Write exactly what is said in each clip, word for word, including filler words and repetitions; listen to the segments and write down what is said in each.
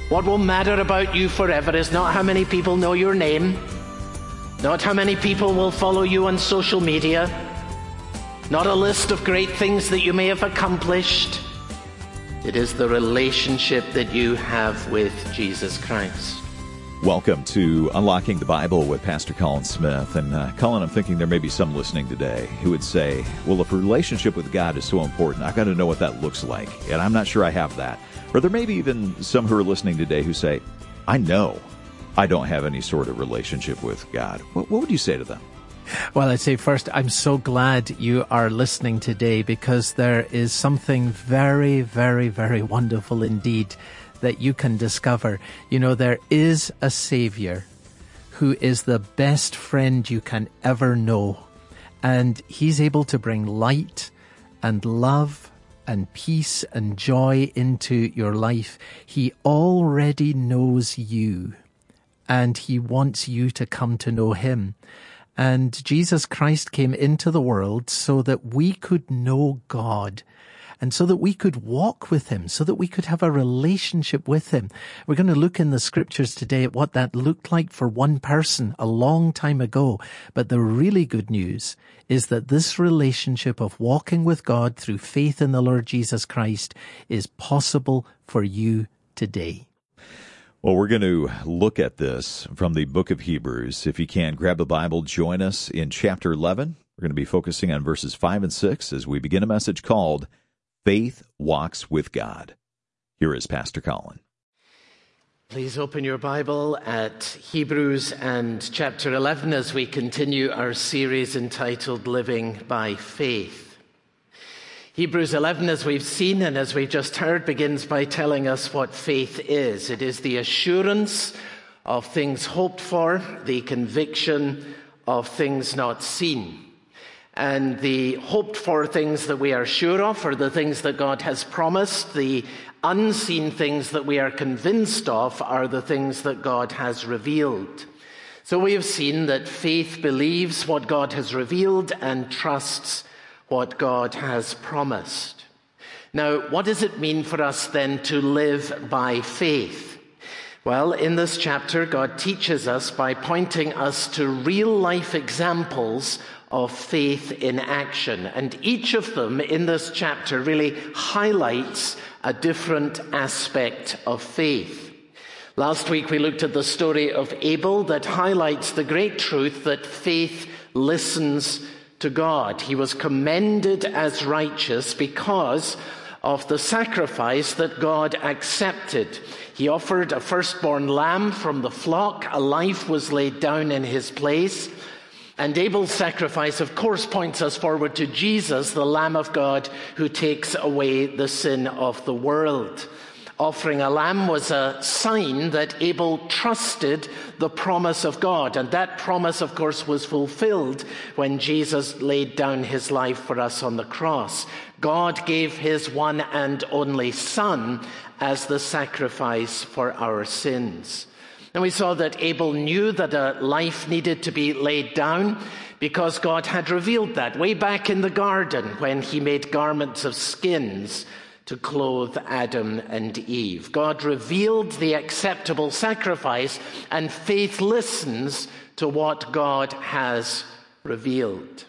What will matter about you forever is not how many people know your name, not how many people will follow you on social media, not a list of great things that you may have accomplished. It is the relationship that you have with Jesus Christ. Welcome to Unlocking the Bible with Pastor Colin Smith. And uh, Colin, I'm thinking there may be some listening today who would say, well, if a relationship with God is so important, I've got to know what that looks like. And I'm not sure I have that. Or there may be even some who are listening today who say, I know I don't have any sort of relationship with God. What, what would you say to them? Well, I'd say first, I'm so glad you are listening today, because there is something very, very, very wonderful indeed that you can discover. You know, there is a Savior who is the best friend you can ever know. And he's able to bring light and love and peace and joy into your life. He already knows you, and he wants you to come to know him. And Jesus Christ came into the world so that we could know God, and so that we could walk with him, so that we could have a relationship with him. We're going to look in the scriptures today at what that looked like for one person a long time ago. But the really good news is that this relationship of walking with God through faith in the Lord Jesus Christ is possible for you today. Well, we're going to look at this from the book of Hebrews. If you can, grab a Bible, join us in chapter eleven. We're going to be focusing on verses five and six as we begin a message called Faith Walks with God. Here is Pastor Colin. Please open your Bible at Hebrews and chapter eleven as we continue our series entitled Living by Faith. Hebrews eleven, as we've seen and as we've just heard, begins by telling us what faith is. It is the assurance of things hoped for, the conviction of things not seen. And the hoped for things that we are sure of are the things that God has promised. The unseen things that we are convinced of are the things that God has revealed. So we have seen that faith believes what God has revealed and trusts what God has promised. Now, what does it mean for us then to live by faith? Well, in this chapter, God teaches us by pointing us to real-life examples of faith in action. And each of them in this chapter really highlights a different aspect of faith. Last week, we looked at the story of Abel that highlights the great truth that faith listens to God. He was commended as righteous because of the sacrifice that God accepted. He offered a firstborn lamb from the flock. A life was laid down in his place. And Abel's sacrifice, of course, points us forward to Jesus, the Lamb of God, who takes away the sin of the world. Offering a lamb was a sign that Abel trusted the promise of God. And that promise, of course, was fulfilled when Jesus laid down his life for us on the cross. God gave his one and only Son as the sacrifice for our sins. And we saw that Abel knew that a life needed to be laid down because God had revealed that way back in the garden when he made garments of skins to clothe Adam and Eve. God revealed the acceptable sacrifice, and faith listens to what God has revealed.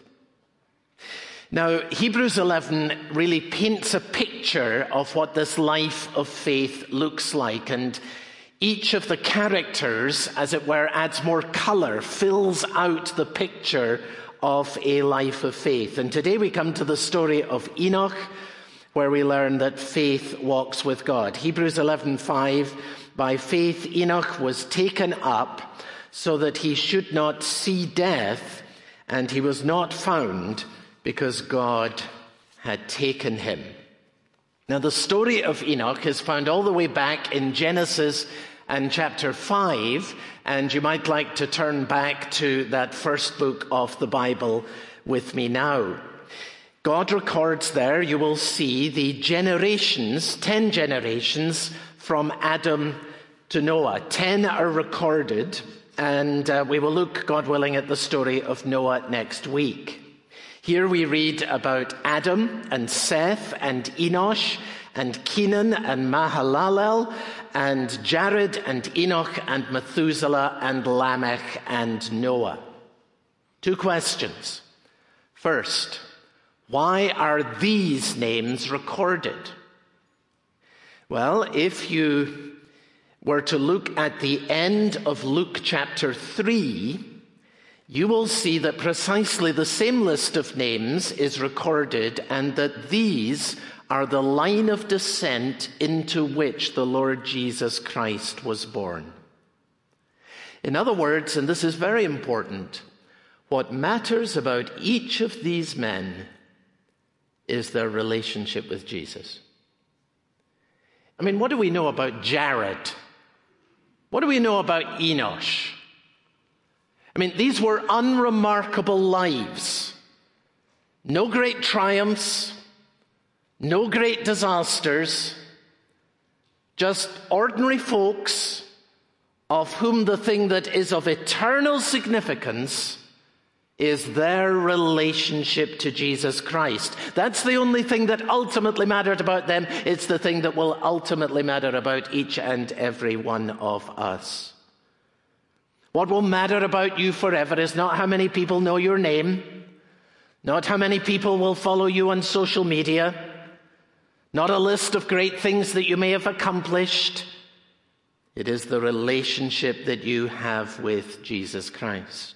Now, Hebrews eleven really paints a picture of what this life of faith looks like, and each of the characters, as it were, adds more color, fills out the picture of a life of faith. And today we come to the story of Enoch, where we learn that faith walks with God. Hebrews eleven five, by faith Enoch was taken up so that he should not see death, and he was not found because God had taken him. Now, the story of Enoch is found all the way back in Genesis and chapter five, and you might like to turn back to that first book of the Bible with me now. God records there, you will see, the generations, ten generations from Adam to Noah. Ten are recorded, and uh, we will look, God willing, at the story of Noah next week. Here we read about Adam and Seth and Enosh and Kenan and Mahalalel and Jared and Enoch and Methuselah and Lamech and Noah. Two questions. First, why are these names recorded? Well, if you were to look at the end of Luke chapter three, you will see that precisely the same list of names is recorded, and that these are the line of descent into which the Lord Jesus Christ was born. In other words, and this is very important, what matters about each of these men is their relationship with Jesus. I mean, what do we know about Jared? What do we know about Enosh? I mean, these were unremarkable lives. No great triumphs, no great disasters, just ordinary folks of whom the thing that is of eternal significance is their relationship to Jesus Christ. That's the only thing that ultimately mattered about them. It's the thing that will ultimately matter about each and every one of us. What will matter about you forever is not how many people know your name, not how many people will follow you on social media, not a list of great things that you may have accomplished. It is the relationship that you have with Jesus Christ.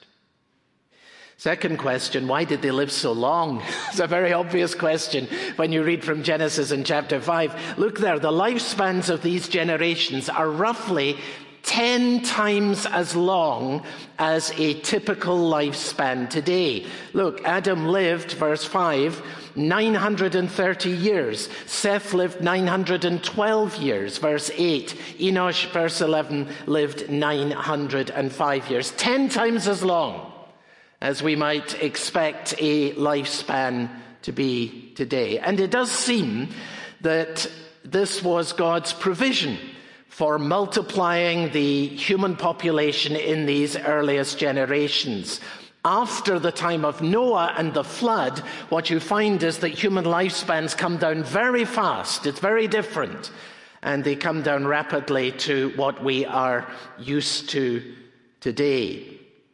Second question, why did they live so long? It's a very obvious question when you read from Genesis in chapter five. Look there, the lifespans of these generations are roughly ten times as long as a typical lifespan today. Look, Adam lived, verse five, nine hundred thirty years. Seth lived nine hundred twelve years, verse eight. Enosh, verse eleven, lived nine hundred five years. Ten times as long as we might expect a lifespan to be today. And it does seem that this was God's provision for multiplying the human population in these earliest generations. After the time of Noah and the flood, what you find is that human lifespans come down very fast. It's very different. And they come down rapidly to what we are used to today.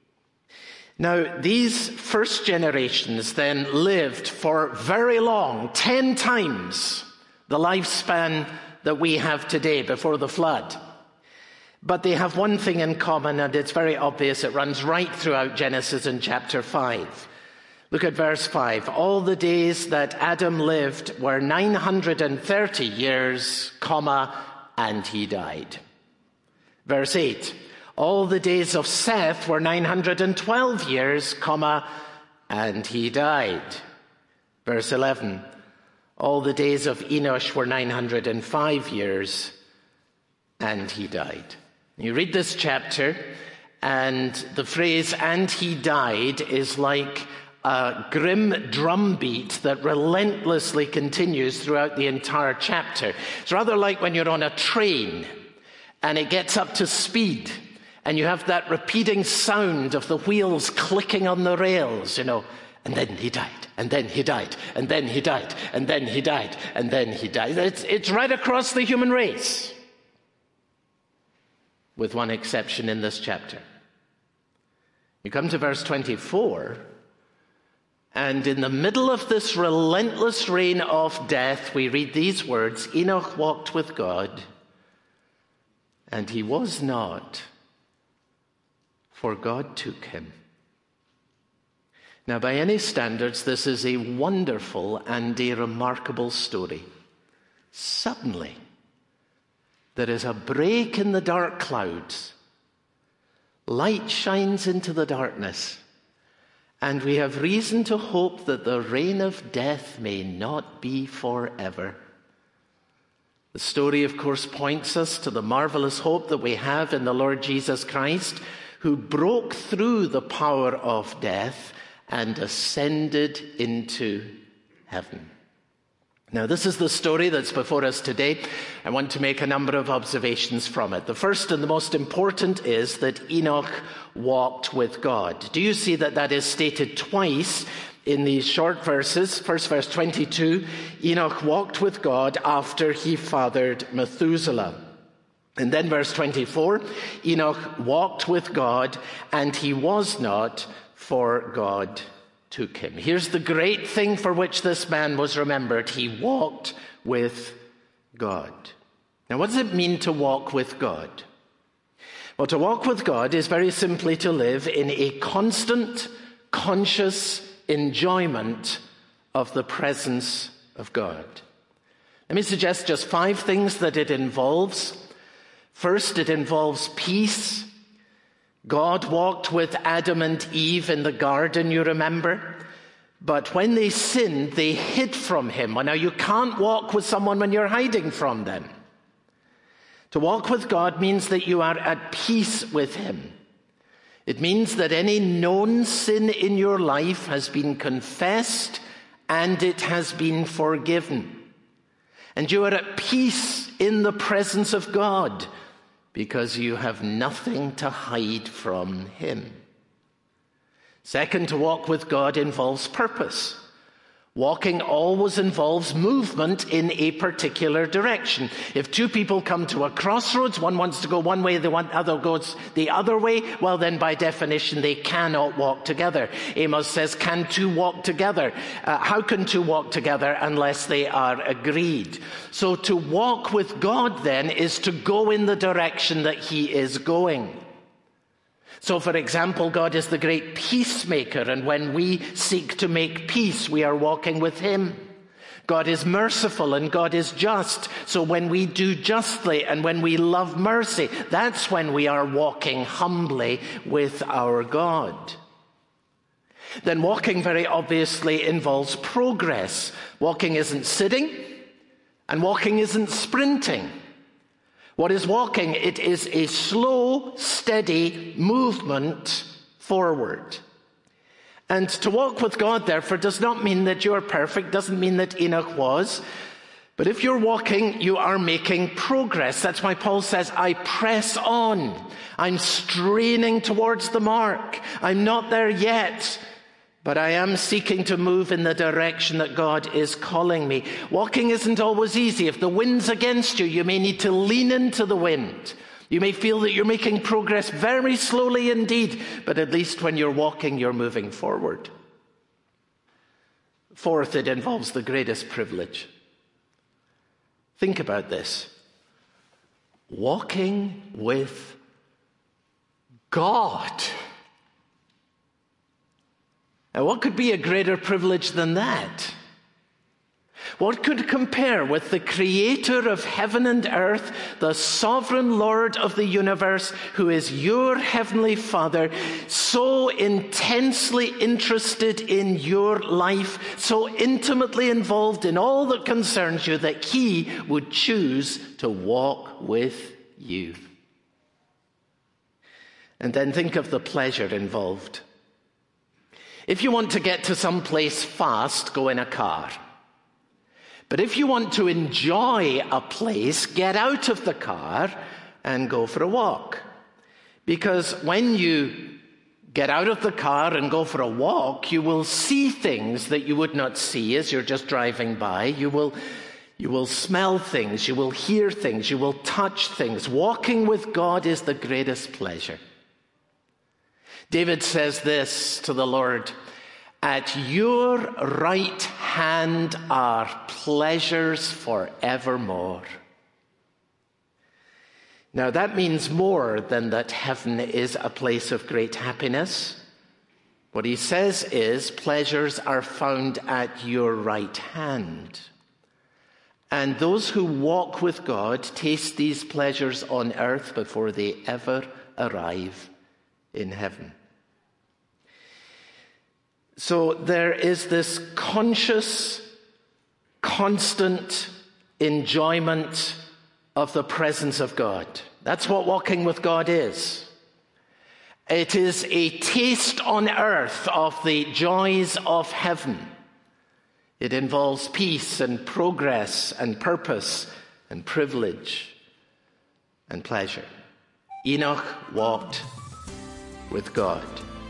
Now, these first generations then lived for very long, ten times the lifespan that we have today before the flood. But they have one thing in common, and it's very obvious. It runs right throughout Genesis in chapter five. Look at verse five. All the days that Adam lived were nine hundred thirty years, comma, and he died. Verse eight. All the days of Seth were nine hundred twelve years, comma, and he died. Verse eleven. All the days of Enosh were nine hundred five years, and he died. You read this chapter, and the phrase, and he died, is like a grim drumbeat that relentlessly continues throughout the entire chapter. It's rather like when you're on a train, and it gets up to speed, and you have that repeating sound of the wheels clicking on the rails, you know, and then he died. And then he died, and then he died, and then he died, and then he died. It's, it's right across the human race, with one exception in this chapter. You come to verse twenty-four, and in the middle of this relentless reign of death, we read these words, Enoch walked with God, and he was not, for God took him. Now, by any standards, this is a wonderful and a remarkable story. Suddenly, there is a break in the dark clouds. Light shines into the darkness, and we have reason to hope that the reign of death may not be forever. The story, of course, points us to the marvelous hope that we have in the Lord Jesus Christ, who broke through the power of death and ascended into heaven. Now, this is the story that's before us today. I want to make a number of observations from it. The first and the most important is that Enoch walked with God. Do you see that that is stated twice in these short verses? First, verse twenty-two, Enoch walked with God after he fathered Methuselah. And then verse twenty-four, Enoch walked with God, and he was not, for God took him. Here's the great thing for which this man was remembered. He walked with God. Now, what does it mean to walk with God? Well, to walk with God is very simply to live in a constant, conscious enjoyment of the presence of God. Let me suggest just five things that it involves. First, it involves peace. God walked with Adam and Eve in the garden, you remember. But when they sinned, they hid from him. Well, now, you can't walk with someone when you're hiding from them. To walk with God means that you are at peace with him. It means that any known sin in your life has been confessed and it has been forgiven. And you are at peace in the presence of God because you have nothing to hide from him. Second, to walk with God involves purpose. Walking always involves movement in a particular direction. If two people come to a crossroads, one wants to go one way, the other goes the other way, well then by definition they cannot walk together. Amos says, can two walk together? Uh, how can two walk together unless they are agreed? So to walk with God then is to go in the direction that he is going. So, for example, God is the great peacemaker, and when we seek to make peace, we are walking with him. God is merciful and God is just. So when we do justly and when we love mercy, that's when we are walking humbly with our God. Then walking very obviously involves progress. Walking isn't sitting, and walking isn't sprinting. What is walking? It is a slow, steady movement forward. And to walk with God, therefore, does not mean that you're perfect, doesn't mean that Enoch was. But if you're walking, you are making progress. That's why Paul says, I press on. I'm straining towards the mark. I'm not there yet, but I am seeking to move in the direction that God is calling me. Walking isn't always easy. If the wind's against you, you may need to lean into the wind. You may feel that you're making progress very slowly indeed, but at least when you're walking, you're moving forward. Fourth, it involves the greatest privilege. Think about this. Walking with God. Now, what could be a greater privilege than that? What could compare with the creator of heaven and earth, the sovereign Lord of the universe, who is your heavenly Father, so intensely interested in your life, so intimately involved in all that concerns you, that he would choose to walk with you? And then think of the pleasure involved. If you want to get to some place fast, go in a car. But if you want to enjoy a place, get out of the car and go for a walk. Because when you get out of the car and go for a walk, you will see things that you would not see as you're just driving by. You will, you will smell things, you will hear things, you will touch things. Walking with God is the greatest pleasure. David says this to the Lord, at your right hand are pleasures forevermore. Now that means more than that heaven is a place of great happiness. What he says is pleasures are found at your right hand. And those who walk with God taste these pleasures on earth before they ever arrive in heaven. So there is this conscious, constant enjoyment of the presence of God. That's what walking with God is. It is a taste on earth of the joys of heaven. It involves peace and progress and purpose and privilege and pleasure. Enoch walked with God.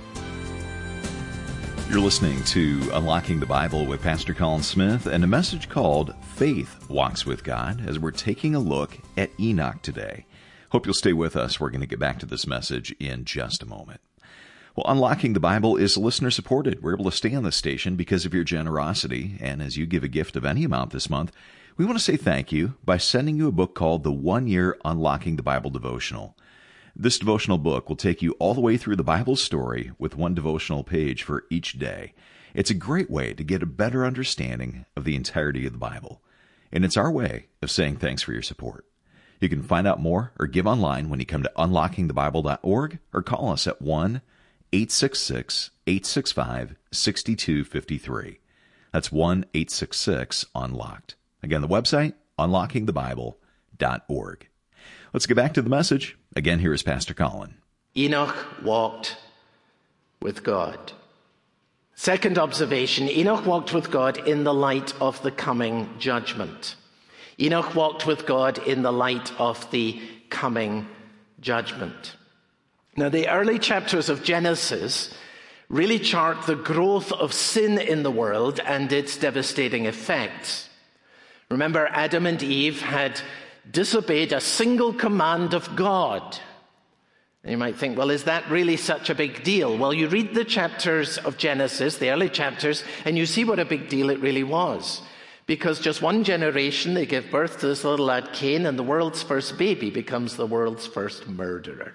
You're listening to Unlocking the Bible with Pastor Colin Smith and a message called Faith Walks with God as we're taking a look at Enoch today. Hope you'll stay with us. We're going to get back to this message in just a moment. Well, Unlocking the Bible is listener-supported. We're able to stay on this station because of your generosity, and as you give a gift of any amount this month, we want to say thank you by sending you a book called the One-Year Unlocking the Bible Devotional. This devotional book will take you all the way through the Bible story with one devotional page for each day. It's a great way to get a better understanding of the entirety of the Bible, and it's our way of saying thanks for your support. You can find out more or give online when you come to unlocking the bible dot org or call us at one eight six six, eight six five, six two five three. That's one eight six six, unlocked. Again, the website, unlocking the bible dot org. Let's get back to the message. Again, here is Pastor Colin. Enoch walked with God. Second observation, Enoch walked with God in the light of the coming judgment. Enoch walked with God in the light of the coming judgment. Now, the early chapters of Genesis really chart the growth of sin in the world and its devastating effects. Remember, Adam and Eve had disobeyed a single command of God. And you might think, well, is that really such a big deal? Well, you read the chapters of Genesis, the early chapters, and you see what a big deal it really was. Because just one generation, they give birth to this little lad Cain, and the world's first baby becomes the world's first murderer.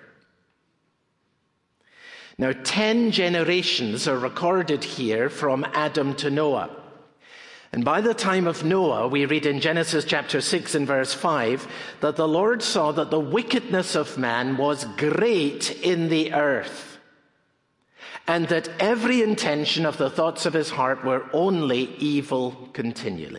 Now, ten generations are recorded here from Adam to Noah. And by the time of Noah, we read in Genesis chapter six and verse five, that the Lord saw that the wickedness of man was great in the earth, and that every intention of the thoughts of his heart were only evil continually.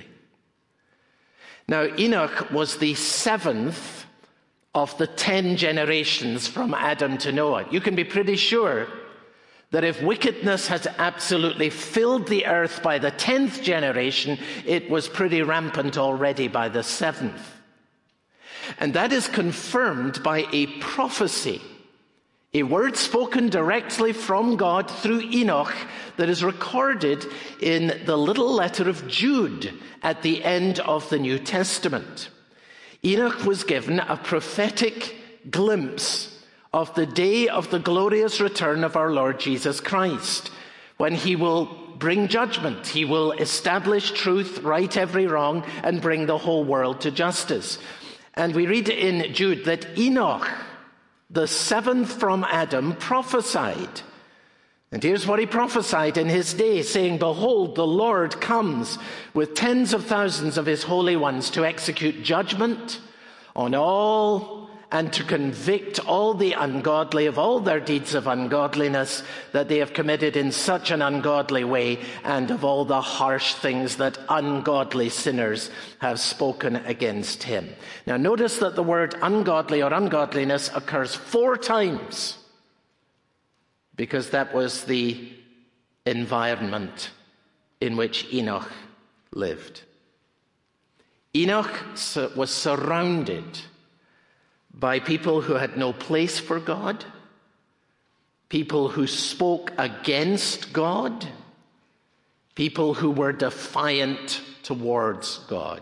Now, Enoch was the seventh of the ten generations from Adam to Noah. You can be pretty sure that if wickedness has absolutely filled the earth by the tenth generation, it was pretty rampant already by the seventh. And that is confirmed by a prophecy, a word spoken directly from God through Enoch that is recorded in the little letter of Jude at the end of the New Testament. Enoch was given a prophetic glimpse of the day of the glorious return of our Lord Jesus Christ, when he will bring judgment. He will establish truth, right every wrong, and bring the whole world to justice. And we read in Jude that Enoch, the seventh from Adam, prophesied. And here's what he prophesied in his day, saying, "Behold, the Lord comes with tens of thousands of his holy ones to execute judgment on all and to convict all the ungodly of all their deeds of ungodliness that they have committed in such an ungodly way, and of all the harsh things that ungodly sinners have spoken against him." Now notice that the word ungodly or ungodliness occurs four times, because that was the environment in which Enoch lived. Enoch was surrounded by people who had no place for God, people who spoke against God, people who were defiant towards God.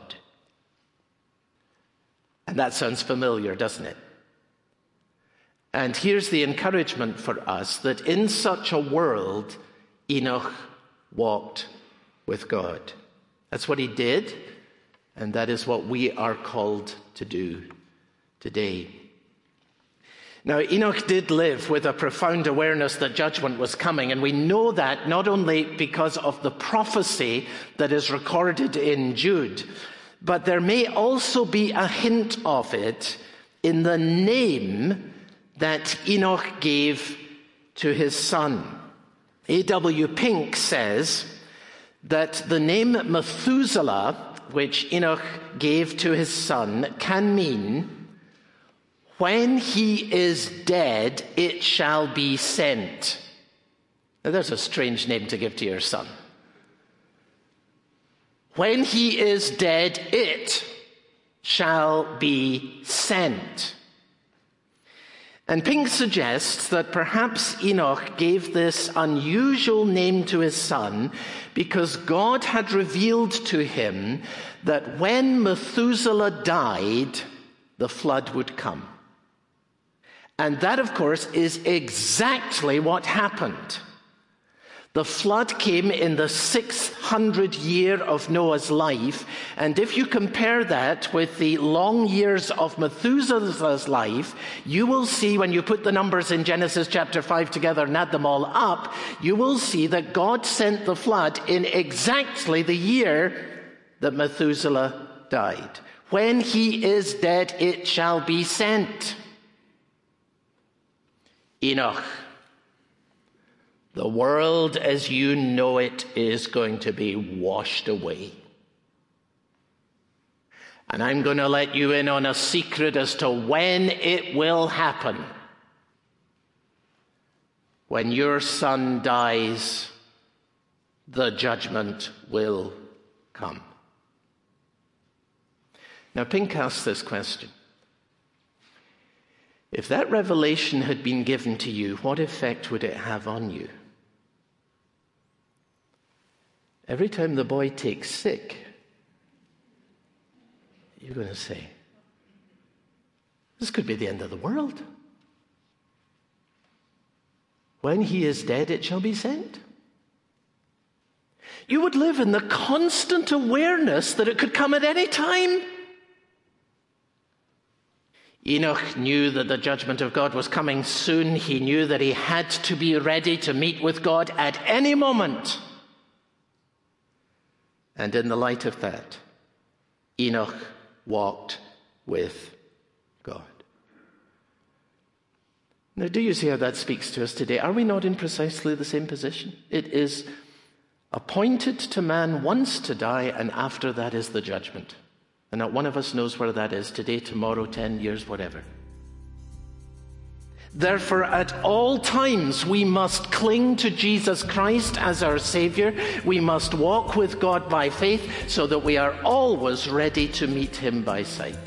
And that sounds familiar, doesn't it? And here's the encouragement for us, that in such a world, Enoch walked with God. That's what he did, and that is what we are called to do today. Now, Enoch did live with a profound awareness that judgment was coming, and we know that not only because of the prophecy that is recorded in Jude, but there may also be a hint of it in the name that Enoch gave to his son. A W Pink says that the name Methuselah, which Enoch gave to his son, can mean, "When he is dead, it shall be sent." Now, there's a strange name to give to your son. When he is dead, it shall be sent. And Pink suggests that perhaps Enoch gave this unusual name to his son because God had revealed to him that when Methuselah died, the flood would come. And that, of course, is exactly what happened. The flood came in the six hundredth year of Noah's life, and if you compare that with the long years of Methuselah's life, you will see, when you put the numbers in Genesis chapter five together and add them all up, you will see that God sent the flood in exactly the year that Methuselah died. When he is dead, it shall be sent. Enoch. The world as you know it is going to be washed away. And I'm going to let you in on a secret as to when it will happen. When your son dies, the judgment will come. Now, Pink asks this question. If that revelation had been given to you, what effect would it have on you? Every time the boy takes sick, you're going to say, this could be the end of the world. When he is dead, it shall be sent. You would live in the constant awareness that it could come at any time. Enoch knew that the judgment of God was coming soon. He knew that he had to be ready to meet with God at any moment. And in the light of that, Enoch walked with God. Now, do you see how that speaks to us today? Are we not in precisely the same position? It is appointed to man once to die, and after that is the judgment. And not one of us knows where that is, today, tomorrow, ten years, whatever. Therefore, at all times, we must cling to Jesus Christ as our Savior. We must walk with God by faith so that we are always ready to meet him by sight.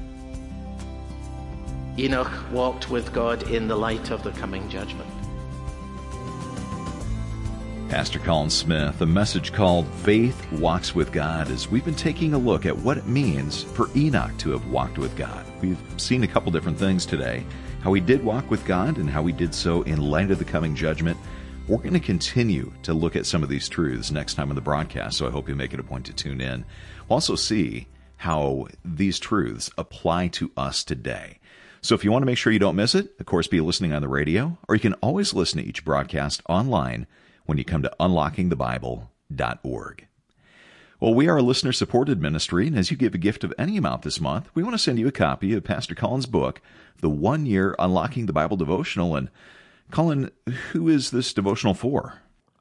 Enoch walked with God in the light of the coming judgment. Pastor Colin Smith, a message called Faith Walks with God, as we've been taking a look at what it means for Enoch to have walked with God. We've seen a couple different things today, how he did walk with God and how he did so in light of the coming judgment. We're going to continue to look at some of these truths next time on the broadcast, so I hope you make it a point to tune in. We'll also see how these truths apply to us today. So if you want to make sure you don't miss it, of course, be listening on the radio, or you can always listen to each broadcast online when you come to unlocking the bible dot org. Well, we are a listener-supported ministry, and as you give a gift of any amount this month, we want to send you a copy of Pastor Colin's book, The One-Year Unlocking the Bible Devotional. And Colin, who is this devotional for?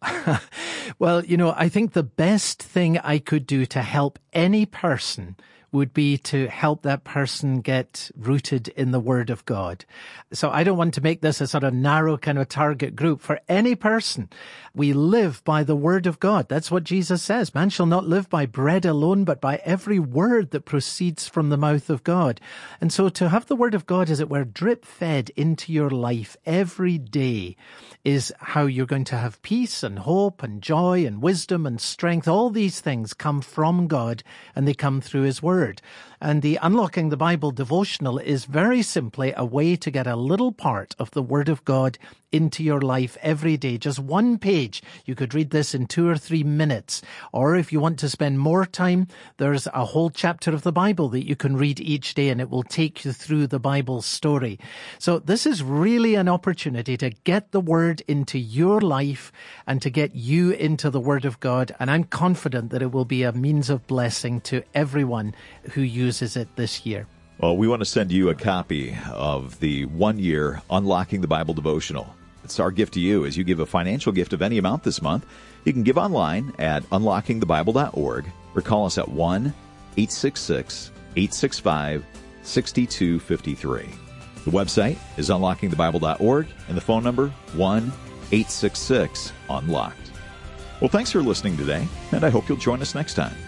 Well, you know, I think the best thing I could do to help any person would be to help that person get rooted in the Word of God. So I don't want to make this a sort of narrow kind of target group. For any person, we live by the Word of God. That's what Jesus says. Man shall not live by bread alone, but by every word that proceeds from the mouth of God. And so to have the Word of God, as it were, drip-fed into your life every day is how you're going to have peace and hope and joy and wisdom and strength. All these things come from God, and they come through His Word. And the Unlocking the Bible devotional is very simply a way to get a little part of the Word of God into your life every day. Just one page. You could read this in two or three minutes. Or if you want to spend more time, there's a whole chapter of the Bible that you can read each day, and it will take you through the Bible story. So this is really an opportunity to get the Word into your life and to get you into the Word of God. And I'm confident that it will be a means of blessing to everyone who uses it this year. Well, we want to send you a copy of the one-year Unlocking the Bible devotional. It's our gift to you as you give a financial gift of any amount this month. You can give online at unlocking the bible dot org or call us at one eight six six, eight six five, six two five three. The website is unlocking the bible dot org and the phone number one eight six six, unlocked. Well, thanks for listening today, and I hope you'll join us next time.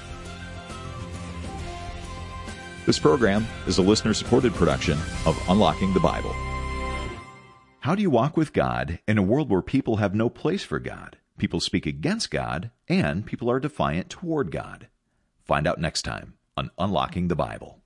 This program is a listener-supported production of Unlocking the Bible. How do you walk with God in a world where people have no place for God, people speak against God, and people are defiant toward God? Find out next time on Unlocking the Bible.